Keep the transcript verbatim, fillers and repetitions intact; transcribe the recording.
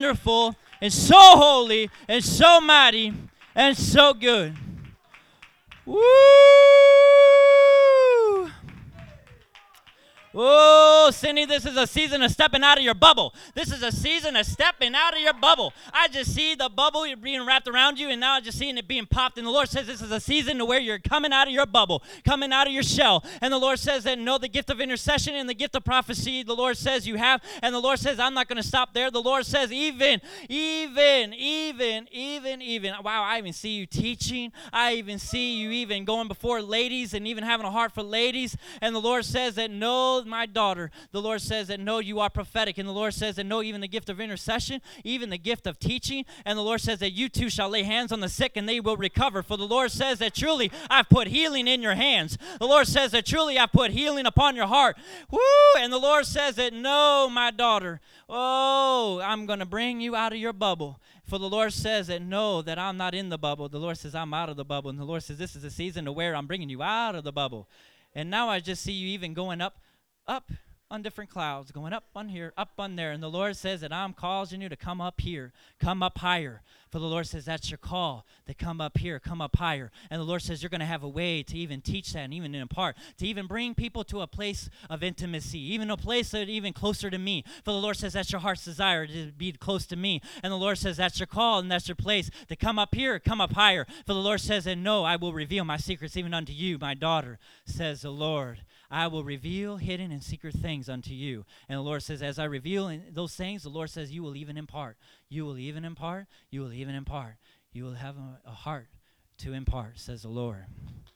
wonderful and so holy and so mighty and so good. Woo! Oh, Cindy, this is a season of stepping out of your bubble. This is a season of stepping out of your bubble. I just see the bubble being wrapped around you, and now I'm just seeing it being popped. And the Lord says this is a season to where you're coming out of your bubble, coming out of your shell. And the Lord says that know the gift of intercession and the gift of prophecy, the Lord says you have. And the Lord says, I'm not going to stop there. The Lord says, even, even, even, even, even. Wow, I even see you teaching. I even see you even going before ladies and even having a heart for ladies. And the Lord says that no, my daughter, the Lord says that no, you are prophetic, and the Lord says that no, even the gift of intercession, even the gift of teaching, and the Lord says that you too shall lay hands on the sick and they will recover. For the Lord says that truly I've put healing in your hands. The Lord says that truly I've put healing upon your heart. Woo! And the Lord says that no, my daughter, oh, I'm going to bring you out of your bubble. For the Lord says that no, that I'm not in the bubble. The Lord says I'm out of the bubble, and the Lord says this is a season to where I'm bringing you out of the bubble. And now I just see you even going up up on different clouds, going up on here, up on there. And the Lord says that I'm causing you to come up here, come up higher. For the Lord says that's your call, to come up here, come up higher. And the Lord says you're going to have a way to even teach that and even impart, to even bring people to a place of intimacy, even a place that even closer to me. For the Lord says that's your heart's desire, to be close to me. And the Lord says that's your call and that's your place, to come up here, come up higher. For the Lord says, and no, I will reveal my secrets even unto you, my daughter, says the Lord. I will reveal hidden and secret things unto you. And the Lord says, as I reveal those things, the Lord says, you will even impart. You will even impart. You will even impart. You will have a, a heart to impart, says the Lord.